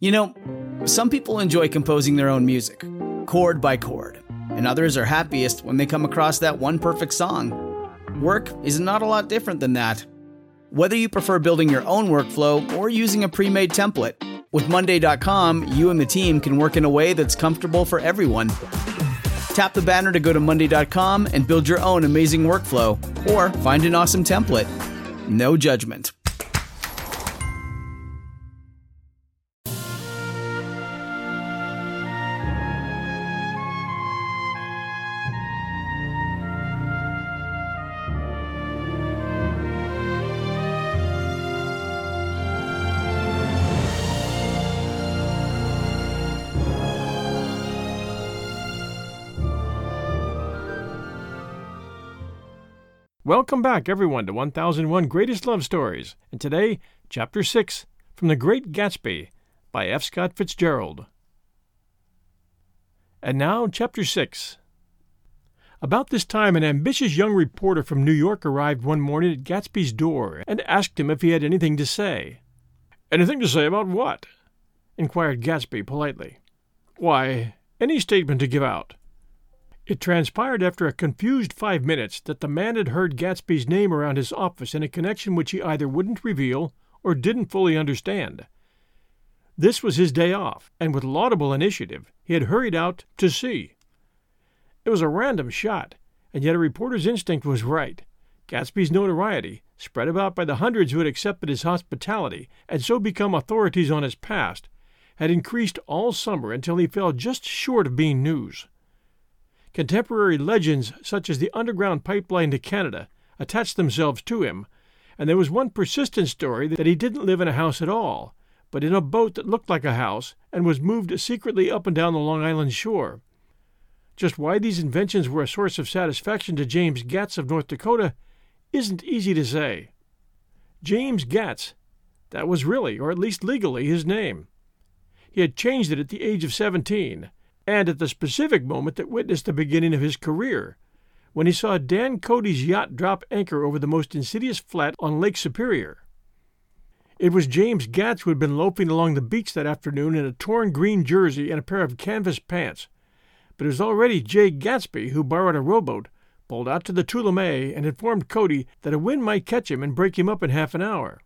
You know, some people enjoy composing their own music, chord by chord, and others are happiest when they come across that one perfect song. Work is not a lot different than that. Whether you prefer building your own workflow or using a pre-made template, with Monday.com, you and the team can work in a way that's comfortable for everyone. Tap the banner to go to Monday.com and build your own amazing workflow, or find an awesome template. No judgment. Welcome back, everyone, to 1001 Greatest Love Stories, and today, Chapter 6, From the Great Gatsby, by F. Scott Fitzgerald. And now, Chapter 6. About this time, an ambitious young reporter from New York arrived one morning at Gatsby's door and asked him if he had anything to say. "Anything to say about what?" inquired Gatsby politely. "Why, any statement to give out." It transpired after a confused 5 minutes that the man had heard Gatsby's name around his office in a connection which he either wouldn't reveal or didn't fully understand. This was his day off, and with laudable initiative he had hurried out to see. It was a random shot, and yet a reporter's instinct was right. Gatsby's notoriety, spread about by the hundreds who had accepted his hospitality and so become authorities on his past, had increased all summer until he fell just short of being news. Contemporary legends such as the underground pipeline to Canada attached themselves to him, and there was one persistent story that he didn't live in a house at all, but in a boat that looked like a house and was moved secretly up and down the Long Island shore. Just why these inventions were a source of satisfaction to James Gatz of North Dakota isn't easy to say. James Gatz, that was really, or at least legally, his name. He had changed it at the age of 17, and at the specific moment that witnessed the beginning of his career, when he saw Dan Cody's yacht drop anchor over the most insidious flat on Lake Superior. It was James Gatz who had been loafing along the beach that afternoon in a torn green jersey and a pair of canvas pants, but it was already Jay Gatsby who borrowed a rowboat, pulled out to the Tuolumne, and informed Cody that a wind might catch him and break him up in half an hour.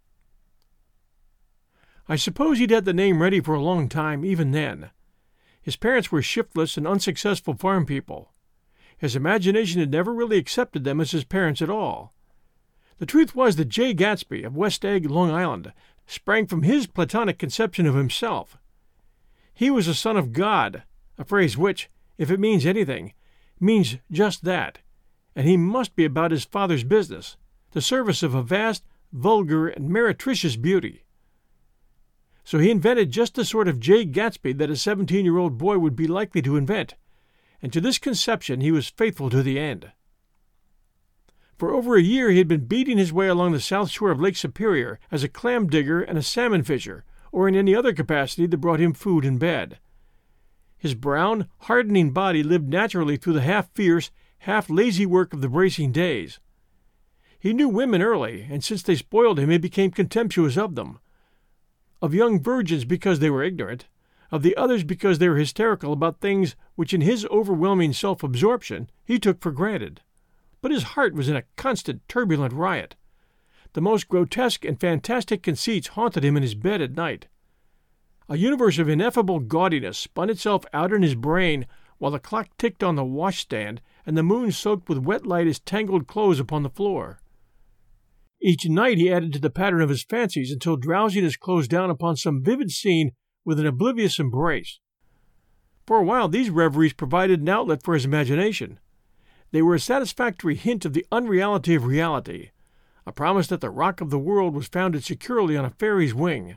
I suppose he'd had the name ready for a long time, even then. His parents were shiftless and unsuccessful farm people. His imagination had never really accepted them as his parents at all. The truth was that Jay Gatsby of West Egg, Long Island, sprang from his platonic conception of himself. He was a son of God, a phrase which, if it means anything, means just that, and he must be about his father's business, the service of a vast, vulgar, and meretricious beauty. So he invented just the sort of Jay Gatsby that a 17-year-old boy would be likely to invent, and to this conception he was faithful to the end. For over a year he had been beating his way along the south shore of Lake Superior as a clam digger and a salmon fisher, or in any other capacity that brought him food and bed. His brown, hardening body lived naturally through the half-fierce, half-lazy work of the bracing days. He knew women early, and since they spoiled him he became contemptuous of them. Of young virgins because they were ignorant, of the others because they were hysterical about things which in his overwhelming self-absorption he took for granted. But his heart was in a constant turbulent riot. The most grotesque and fantastic conceits haunted him in his bed at night. A universe of ineffable gaudiness spun itself out in his brain while the clock ticked on the washstand and the moon soaked with wet light his tangled clothes upon the floor. Each night he added to the pattern of his fancies until drowsiness closed down upon some vivid scene with an oblivious embrace. For a while these reveries provided an outlet for his imagination. They were a satisfactory hint of the unreality of reality, a promise that the rock of the world was founded securely on a fairy's wing.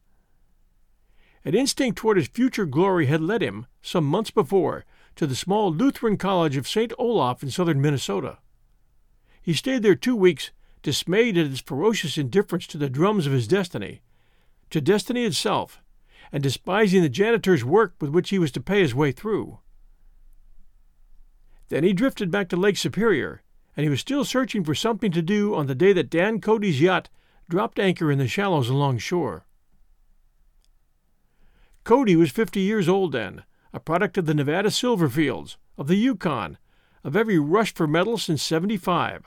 An instinct toward his future glory had led him, some months before, to the small Lutheran College of St. Olaf in southern Minnesota. He stayed there 2 weeks, dismayed at its ferocious indifference to the drums of his destiny, to destiny itself, and despising the janitor's work with which he was to pay his way through. Then he drifted back to Lake Superior, and he was still searching for something to do on the day that Dan Cody's yacht dropped anchor in the shallows along shore. Cody was 50 years old then, a product of the Nevada silver fields, of the Yukon, of every rush for metal since '75.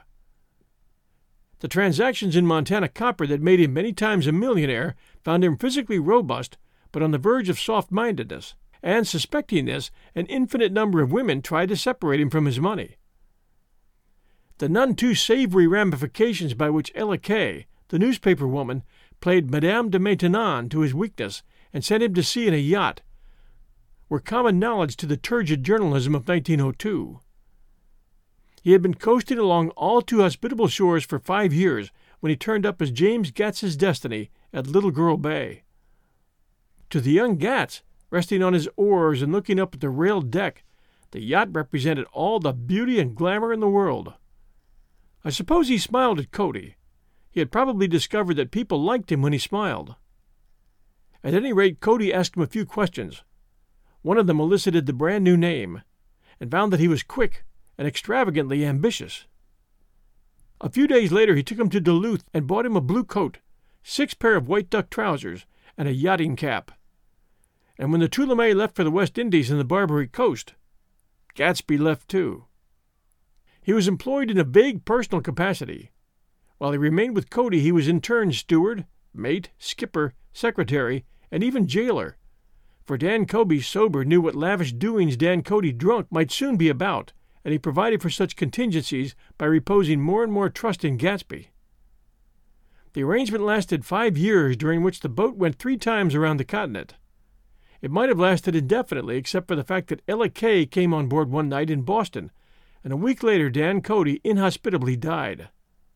The transactions in Montana copper that made him many times a millionaire found him physically robust, but on the verge of soft-mindedness, and suspecting this, an infinite number of women tried to separate him from his money. The none too savory ramifications by which Ella Kay, the newspaper woman, played Madame de Maintenon to his weakness and sent him to sea in a yacht were common knowledge to the turgid journalism of 1902. He had been coasting along all too hospitable shores for 5 years when he turned up as James Gatz's destiny at Little Girl Bay. To the young Gatz, resting on his oars and looking up at the railed deck, the yacht represented all the beauty and glamour in the world. I suppose he smiled at Cody. He had probably discovered that people liked him when he smiled. At any rate, Cody asked him a few questions. One of them elicited the brand-new name, and found that he was quick and extravagantly ambitious. A few days later he took him to Duluth and bought him a blue coat, 6 pair of white duck trousers, and a yachting cap. And when the Tuolumne left for the West Indies and the Barbary Coast, Gatsby left too. He was employed in a vague personal capacity. While he remained with Cody, he was in turn steward, mate, skipper, secretary, and even jailer, for Dan Cody sober knew what lavish doings Dan Cody drunk might soon be about, and he provided for such contingencies by reposing more and more trust in Gatsby. The arrangement lasted 5 years, during which the boat went 3 times around the continent. It might have lasted indefinitely, except for the fact that Ella Kay came on board one night in Boston, and a week later Dan Cody inhospitably died.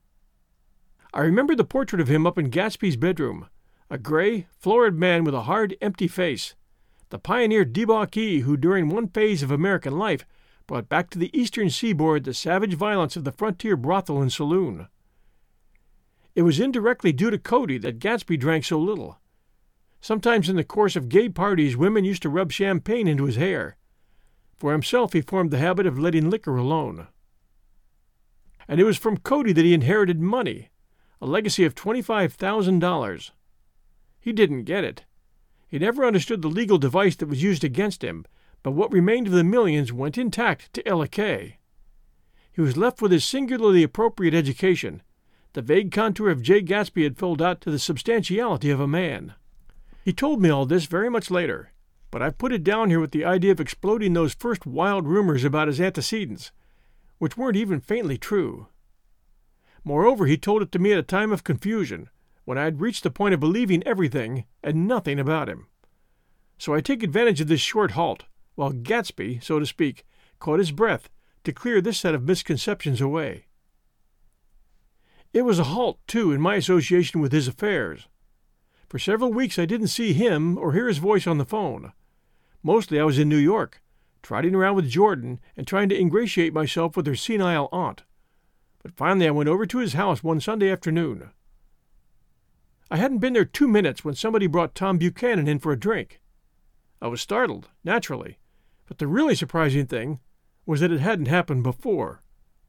I remember the portrait of him up in Gatsby's bedroom, a gray, florid man with a hard, empty face, the pioneer debauchee who during one phase of American life brought back to the eastern seaboard the savage violence of the frontier brothel and saloon. It was indirectly due to Cody that Gatsby drank so little. Sometimes in the course of gay parties women used to rub champagne into his hair. For himself he formed the habit of letting liquor alone. And it was from Cody that he inherited money, a legacy of $25,000. He didn't get it. He never understood the legal device that was used against him, but what remained of the millions went intact to Ella Kay. He was left with his singularly appropriate education. The vague contour of J. Gatsby had filled out to the substantiality of a man. He told me all this very much later, but I've put it down here with the idea of exploding those first wild rumors about his antecedents, which weren't even faintly true. Moreover, he told it to me at a time of confusion, when I had reached the point of believing everything and nothing about him. So I take advantage of this short halt, while Gatsby, so to speak, caught his breath to clear this set of misconceptions away. It was a halt, too, in my association with his affairs. For several weeks I didn't see him or hear his voice on the phone. Mostly I was in New York, trotting around with Jordan and trying to ingratiate myself with her senile aunt. But finally I went over to his house one Sunday afternoon. I hadn't been there 2 minutes when somebody brought Tom Buchanan in for a drink. I was startled, naturally, but the really surprising thing was that it hadn't happened before.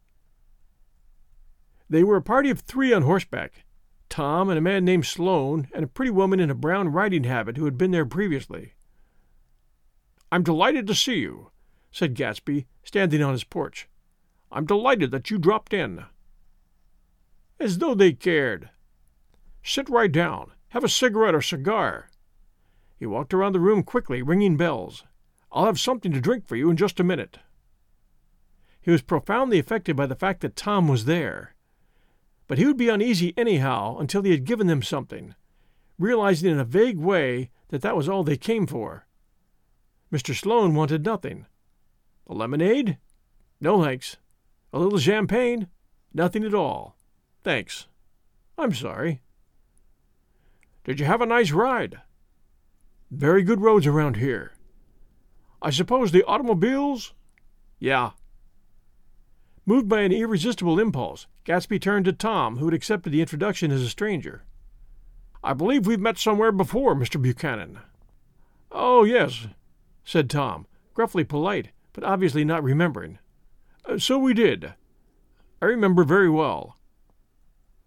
They were a party of 3 on horseback, Tom and a man named Sloane and a pretty woman in a brown riding habit who had been there previously. "I'm delighted to see you," said Gatsby, standing on his porch. "I'm delighted that you dropped in." As though they cared. "Sit right down. Have a cigarette or cigar." He walked around the room quickly, ringing bells. "I'll have something to drink for you in just a minute." He was profoundly affected by the fact that Tom was there. But he would be uneasy anyhow until he had given them something, realizing in a vague way that that was all they came for. Mr. Sloane wanted nothing. A lemonade? No, thanks. A little champagne? Nothing at all. Thanks. I'm sorry. Did you have a nice ride? Very good roads around here. I suppose the automobiles? Yeah. Moved by an irresistible impulse, Gatsby turned to Tom, who had accepted the introduction as a stranger. "I believe we've met somewhere before, Mr. Buchanan." "Oh, yes," said Tom, gruffly polite, but obviously not remembering. "So we did. I remember very well.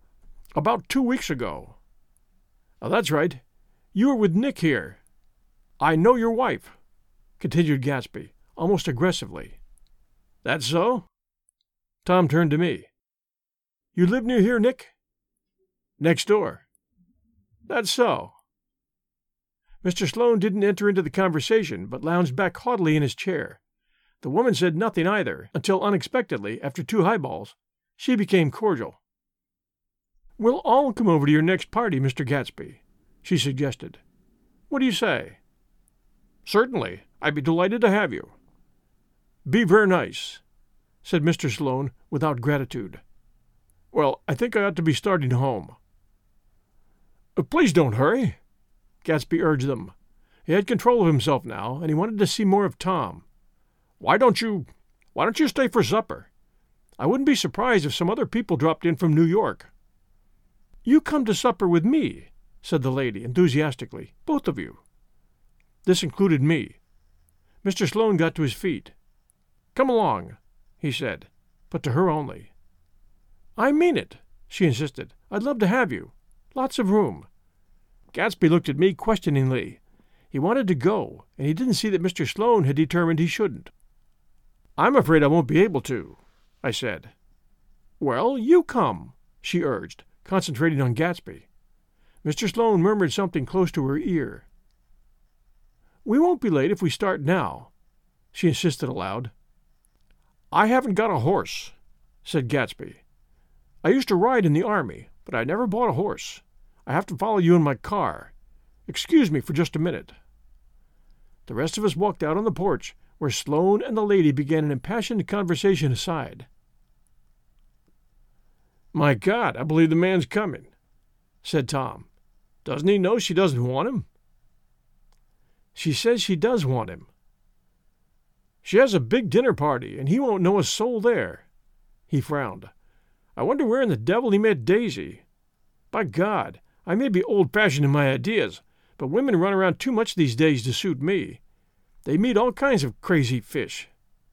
About 2 weeks ago." "Oh, that's right. You were with Nick here." I know your wife," continued Gatsby, almost aggressively. "That so?" Tom turned to me. "You live near here, Nick?" "Next door." "That's so." Mr. Sloane didn't enter into the conversation, but lounged back haughtily in his chair. The woman said nothing either, until unexpectedly, after 2 highballs, she became cordial. "We'll all come over to your next party, Mr. Gatsby," she suggested. "What do you say?" "Certainly. I'd be delighted to have you." "Be ver nice," said Mr. Sloane without gratitude. "Well, I think I ought to be starting home." "Please don't hurry," Gatsby urged them. He had control of himself now, and he wanted to see more of Tom. Why don't you stay for supper? I wouldn't be surprised if some other people dropped in from New York." "You come to supper with me," said the lady enthusiastically, "both of you." This included me. Mr. Sloane got to his feet. "Come along," he said, but to her only. "I mean it," she insisted. "I'd love to have you. Lots of room." Gatsby looked at me questioningly. He wanted to go, and he didn't see that Mr. Sloane had determined he shouldn't. "I'm afraid I won't be able to," I said. "Well, you come," she urged, concentrating on Gatsby. Mr. Sloane murmured something close to her ear. "We won't be late if we start now," she insisted aloud. "I haven't got a horse," said Gatsby. "I used to ride in the army, but I never bought a horse. I have to follow you in my car. Excuse me for just a minute." The rest of us walked out on the porch, where Sloane and the lady began an impassioned conversation aside. "My God, I believe the man's coming," said Tom. "Doesn't he know she doesn't want him?" "She says she does want him." "She has a big dinner party, and he won't know a soul there." He frowned. "I wonder where in the devil he met Daisy. By God, I may be old-fashioned in my ideas, but women run around too much these days to suit me. They meet all kinds of crazy fish."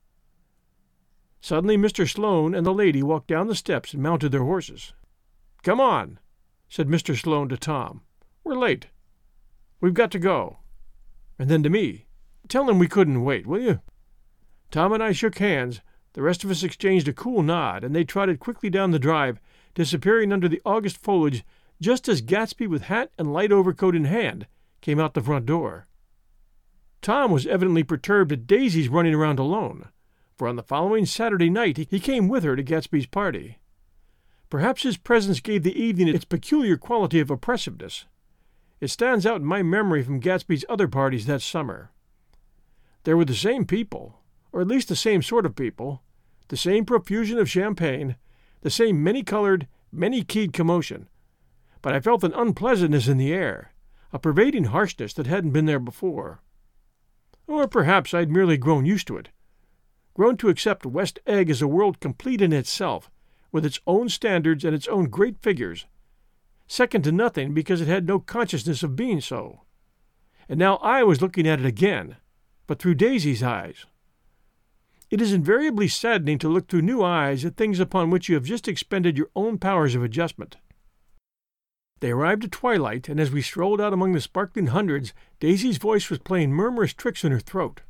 Suddenly Mr. Sloane and the lady walked down the steps and mounted their horses. "Come on," said Mr. Sloane to Tom. "We're late. We've got to go." And then to me, "Tell him we couldn't wait, will you?" Tom and I shook hands, the rest of us exchanged a cool nod, and they trotted quickly down the drive, disappearing under the August foliage just as Gatsby, with hat and light overcoat in hand, came out the front door. Tom was evidently perturbed at Daisy's running around alone, for on the following Saturday night he came with her to Gatsby's party. Perhaps his presence gave the evening its peculiar quality of oppressiveness. It stands out in my memory from Gatsby's other parties that summer. There were the same people, or at least the same sort of people, the same profusion of champagne, the same many-colored, many-keyed commotion, but I felt an unpleasantness in the air, a pervading harshness that hadn't been there before. Or perhaps I'd merely grown used to it, grown to accept West Egg as a world complete in itself, with its own standards and its own great figures, second to nothing because it had no consciousness of being so. And now I was looking at it again, but through Daisy's eyes. It is invariably saddening to look through new eyes at things upon which you have just expended your own powers of adjustment. They arrived at twilight, and as we strolled out among the sparkling hundreds, Daisy's voice was playing murmurous tricks in her throat.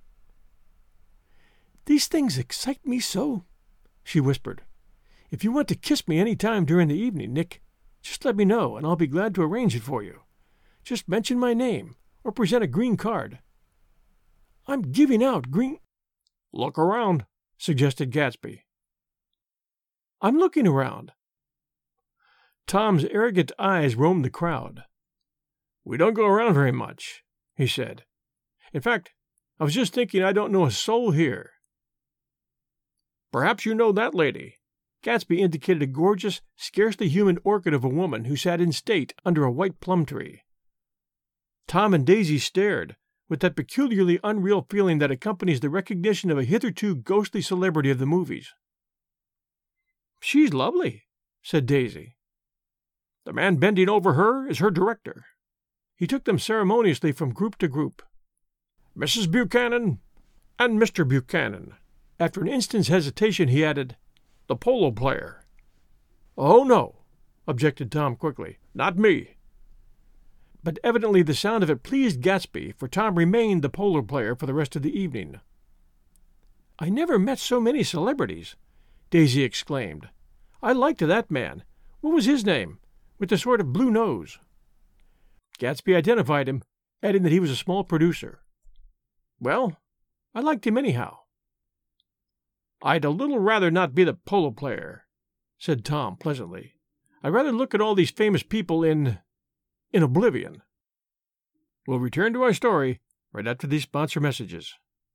"These things excite me so," she whispered. "If you want to kiss me any time during the evening, Nick, just let me know, and I'll be glad to arrange it for you. Just mention my name, or present a green card." "I'm giving out green—" "Look around," suggested Gatsby. "I'm looking around." Tom's arrogant eyes roamed the crowd. "We don't go around very much," he said. "In fact, I was just thinking I don't know a soul here." "Perhaps you know that lady." Gatsby indicated a gorgeous, scarcely human orchid of a woman who sat in state under a white plum tree. Tom and Daisy stared, with that peculiarly unreal feeling that accompanies the recognition of a hitherto ghostly celebrity of the movies. "She's lovely," said Daisy. "The man bending over her is her director." He took them ceremoniously from group to group. "Mrs. Buchanan and Mr. Buchanan." After an instant's hesitation, he added, "The polo player." "Oh, no," objected Tom quickly. "Not me." but evidently the sound of it pleased Gatsby, for Tom remained the polo player for the rest of the evening. "I never met so many celebrities," Daisy exclaimed. "I liked that man. What was his name? With the sort of blue nose." Gatsby identified him, adding that he was a small producer. "Well, I liked him anyhow." "I'd a little rather not be the polo player," said Tom pleasantly. "I'd rather look at all these famous people in oblivion." We'll return to our story right after these sponsor messages.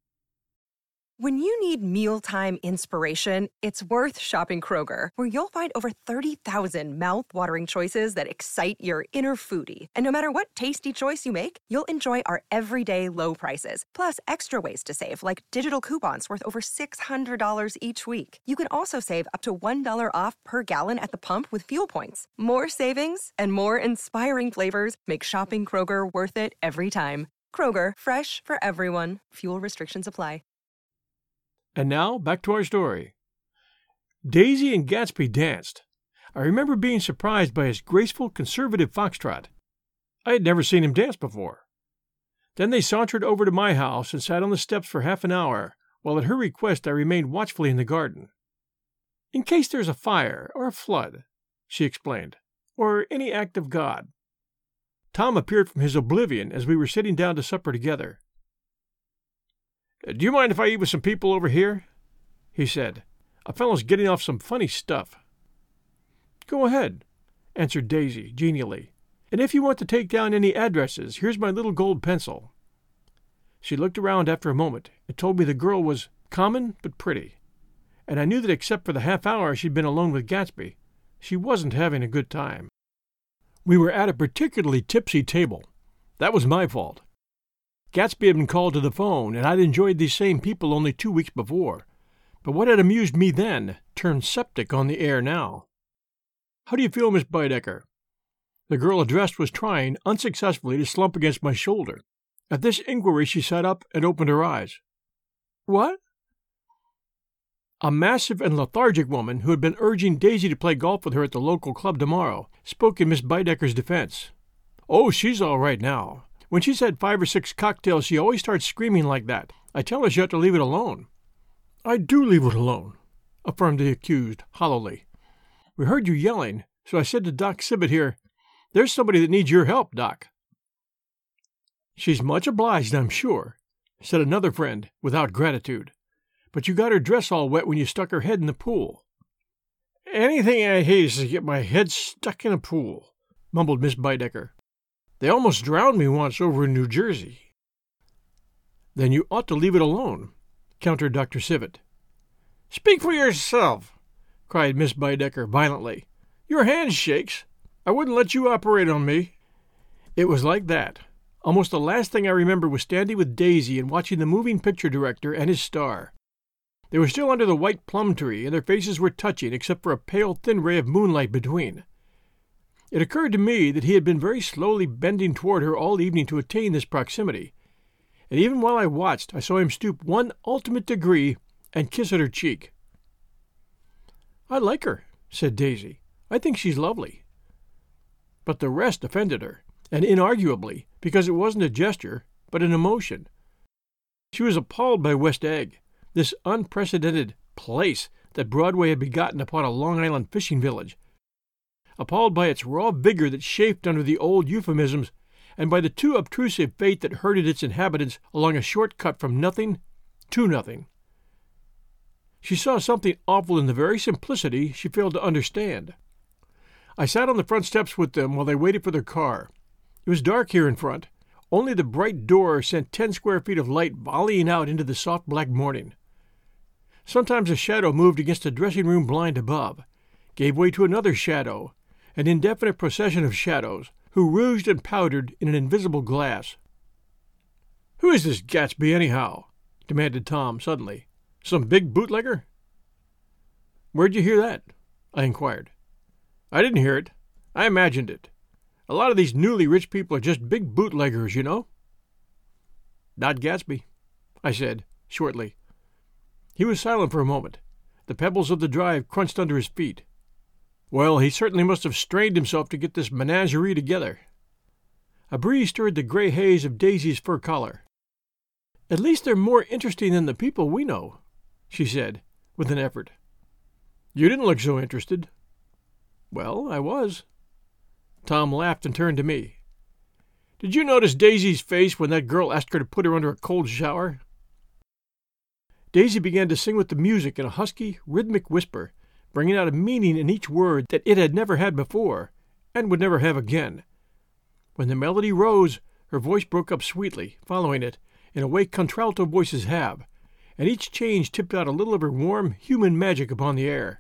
When you need mealtime inspiration, it's worth shopping Kroger, where you'll find over 30,000 mouth-watering choices that excite your inner foodie. And no matter what tasty choice you make, you'll enjoy our everyday low prices, plus extra ways to save, like digital coupons worth over $600 each week. You can also save up to $1 off per gallon at the pump with fuel points. More savings and more inspiring flavors make shopping Kroger worth it every time. Kroger, fresh for everyone. Fuel restrictions apply. And now, back to our story. Daisy and Gatsby danced. I remember being surprised by his graceful, conservative foxtrot. I had never seen him dance before. Then they sauntered over to my house and sat on the steps for half an hour, while at her request I remained watchfully in the garden. "In case there's a fire or a flood," she explained, "or any act of God." Tom appeared from his oblivion as we were sitting down to supper together. "Do you mind if I eat with some people over here?" he said. "A fellow's getting off some funny stuff." "Go ahead," answered Daisy genially. "And if you want to take down any addresses, here's my little gold pencil." She looked around after a moment and told me the girl was common but pretty, and I knew that except for the half hour she'd been alone with Gatsby, she wasn't having a good time. We were at a particularly tipsy table. That was my fault. Gatsby had been called to the phone, and I'd enjoyed these same people only 2 weeks before. But what had amused me then turned septic on the air now. "How do you feel, Miss Baedeker?" The girl addressed was trying, unsuccessfully, to slump against my shoulder. At this inquiry she sat up and opened her eyes. "What?" A massive and lethargic woman, who had been urging Daisy to play golf with her at the local club tomorrow, spoke in Miss Baedeker's defense. "Oh, she's all right now. When she's had 5 or 6 cocktails, she always starts screaming like that. I tell her she ought to leave it alone." "I do leave it alone," affirmed the accused hollowly. "We heard you yelling, so I said to Doc Sibbett here, 'There's somebody that needs your help, Doc.'" "She's much obliged, I'm sure," said another friend, without gratitude. "But you got her dress all wet when you stuck her head in the pool." "Anything I hate is to get my head stuck in a pool," mumbled Miss Baedeker. "They almost drowned me once over in New Jersey." "Then you ought to leave it alone," countered Dr. Sibbett. "Speak for yourself," cried Miss Baedeker violently. "Your hand shakes. I wouldn't let you operate on me." It was like that. Almost the last thing I remember was standing with Daisy and watching the moving picture director and his star. They were still under the white plum tree, and their faces were touching except for a pale, thin ray of moonlight between. It occurred to me that he had been very slowly bending toward her all evening to attain this proximity, and even while I watched, I saw him stoop one ultimate degree and kiss at her cheek. "I like her," said Daisy. "I think she's lovely." But the rest offended her, and inarguably, because it wasn't a gesture, but an emotion. She was appalled by West Egg, this unprecedented place that Broadway had begotten upon a Long Island fishing village, appalled by its raw vigor that chafed under the old euphemisms, and by the too obtrusive fate that herded its inhabitants along a short cut from nothing to nothing. She saw something awful in the very simplicity she failed to understand. I sat on the front steps with them while they waited for their car. It was dark here in front. Only the bright door sent 10 square feet of light volleying out into the soft black morning. Sometimes a shadow moved against the dressing-room blind above, gave way to another shadow, an indefinite procession of shadows, who rouged and powdered in an invisible glass. "Who is this Gatsby, anyhow?" demanded Tom suddenly. "Some big bootlegger?" "Where'd you hear that?" I inquired. "I didn't hear it. I imagined it. A lot of these newly rich people are just big bootleggers, you know." "Not Gatsby," I said, shortly. He was silent for a moment. The pebbles of the drive crunched under his feet. "Well, he certainly must have strained himself to get this menagerie together." A breeze stirred the gray haze of Daisy's fur collar. "At least they're more interesting than the people we know," she said, with an effort. "You didn't look so interested." "Well, I was." Tom laughed and turned to me. "Did you notice Daisy's face when that girl asked her to put her under a cold shower?" Daisy began to sing with the music in a husky, rhythmic whisper, bringing out a meaning in each word that it had never had before, and would never have again. When the melody rose, her voice broke up sweetly, following it, in a way contralto voices have, and each change tipped out a little of her warm, human magic upon the air.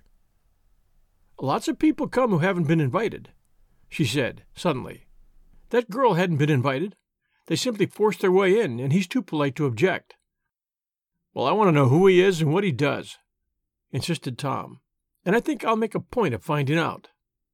"Lots of people come who haven't been invited," she said, suddenly. "That girl hadn't been invited. They simply forced their way in, and he's too polite to object." "Well, I want to know who he is and what he does," insisted Tom, "and I think I'll make a point of finding out."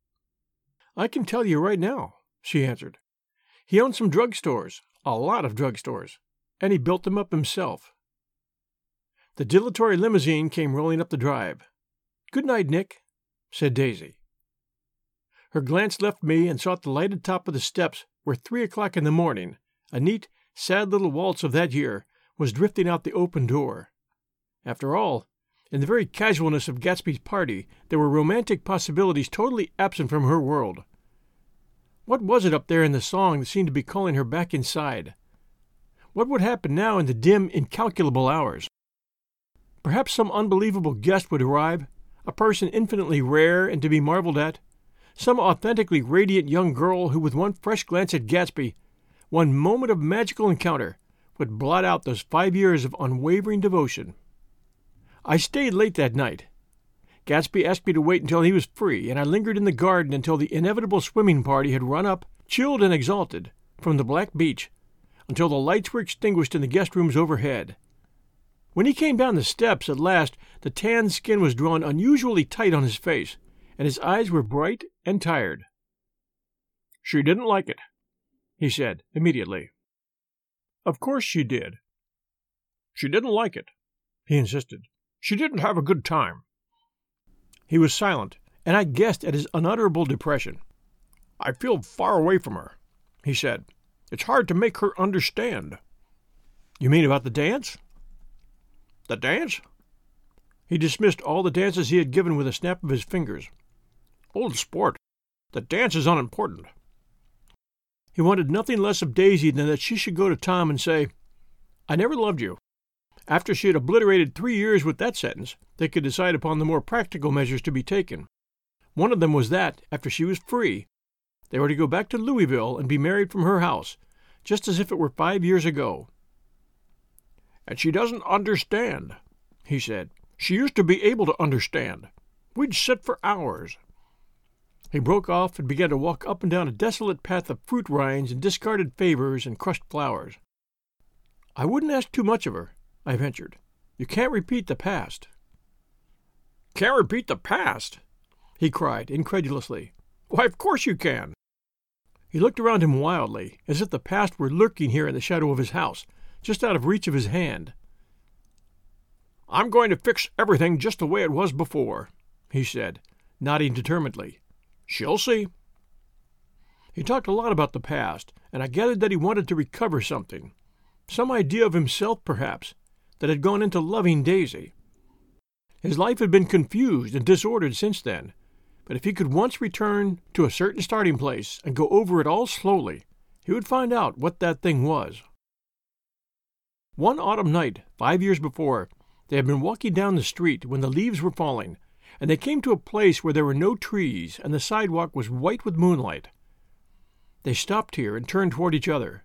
"I can tell you right now," she answered. "He owns some drugstores, a lot of drugstores, and he built them up himself." The dilatory limousine came rolling up the drive. "Good night, Nick," said Daisy. Her glance left me and sought the lighted top of the steps where 3 o'clock in the morning, a neat, sad little waltz of that year, was drifting out the open door. After all, in the very casualness of Gatsby's party, there were romantic possibilities totally absent from her world. What was it up there in the song that seemed to be calling her back inside? What would happen now in the dim, incalculable hours? Perhaps some unbelievable guest would arrive, a person infinitely rare and to be marveled at, some authentically radiant young girl who, with one fresh glance at Gatsby, one moment of magical encounter, would blot out those 5 years of unwavering devotion. I stayed late that night. Gatsby asked me to wait until he was free, and I lingered in the garden until the inevitable swimming party had run up, chilled and exalted, from the black beach, until the lights were extinguished in the guest rooms overhead. When he came down the steps at last, the tanned skin was drawn unusually tight on his face, and his eyes were bright and tired. "She didn't like it," he said immediately. "Of course she did." "She didn't like it," he insisted. "She didn't have a good time." He was silent, and I guessed at his unutterable depression. "I feel far away from her," he said. "It's hard to make her understand." "You mean about the dance?" "The dance?" He dismissed all the dances he had given with a snap of his fingers. "Old sport. The dance is unimportant." He wanted nothing less of Daisy than that she should go to Tom and say, "I never loved you." After she had obliterated 3 years with that sentence, they could decide upon the more practical measures to be taken. One of them was that, after she was free, they were to go back to Louisville and be married from her house, just as if it were 5 years ago. "And she doesn't understand," he said. "She used to be able to understand. We'd sit for hours." He broke off and began to walk up and down a desolate path of fruit rinds and discarded favors and crushed flowers. "I wouldn't ask too much of her," I ventured. "You can't repeat the past." "Can't repeat the past?" he cried incredulously. "Why, of course you can." He looked around him wildly, as if the past were lurking here in the shadow of his house, just out of reach of his hand. "I'm going to fix everything just the way it was before," he said, nodding determinedly. "She'll see." He talked a lot about the past, and I gathered that he wanted to recover something, some idea of himself, perhaps, that had gone into loving Daisy. His life had been confused and disordered since then, but if he could once return to a certain starting place and go over it all slowly, he would find out what that thing was. One autumn night, 5 years before, they had been walking down the street when the leaves were falling, and they came to a place where there were no trees and the sidewalk was white with moonlight. They stopped here and turned toward each other.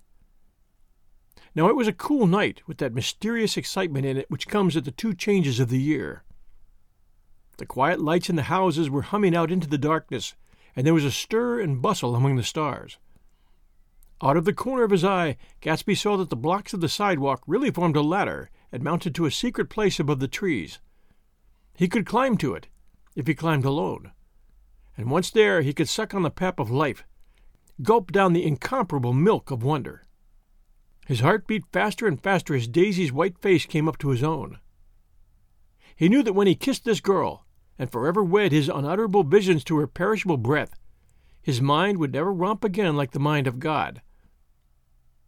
Now it was a cool night with that mysterious excitement in it which comes at the 2 changes of the year. The quiet lights in the houses were humming out into the darkness, and there was a stir and bustle among the stars. Out of the corner of his eye, Gatsby saw that the blocks of the sidewalk really formed a ladder and mounted to a secret place above the trees. He could climb to it, if he climbed alone, and once there he could suck on the pap of life, gulp down the incomparable milk of wonder. His heart beat faster and faster as Daisy's white face came up to his own. He knew that when he kissed this girl, and forever wed his unutterable visions to her perishable breath, his mind would never romp again like the mind of God.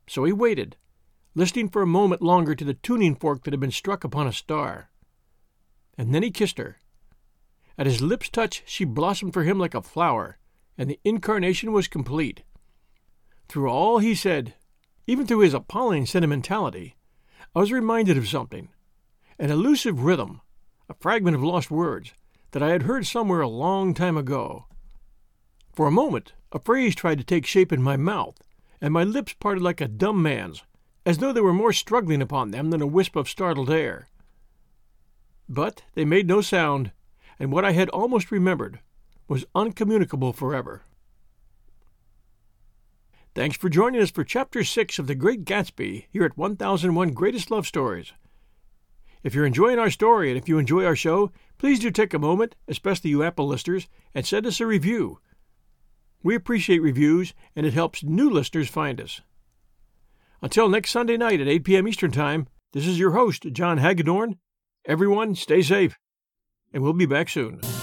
So he waited, listening for a moment longer to the tuning fork that had been struck upon a star. And then he kissed her. At his lips' touch, she blossomed for him like a flower, and the incarnation was complete. Through all he said, even through his appalling sentimentality, I was reminded of something, an elusive rhythm, a fragment of lost words that I had heard somewhere a long time ago. For a moment, a phrase tried to take shape in my mouth, and my lips parted like a dumb man's, as though there were more struggling upon them than a wisp of startled air. But they made no sound, and what I had almost remembered was uncommunicable forever. Thanks for joining us for Chapter 6 of The Great Gatsby here at 1001 Greatest Love Stories. If you're enjoying our story and if you enjoy our show, please do take a moment, especially you Apple listeners, and send us a review. We appreciate reviews, and it helps new listeners find us. Until next Sunday night at 8 p.m. Eastern Time, this is your host, John Hagedorn. Everyone, stay safe, and we'll be back soon.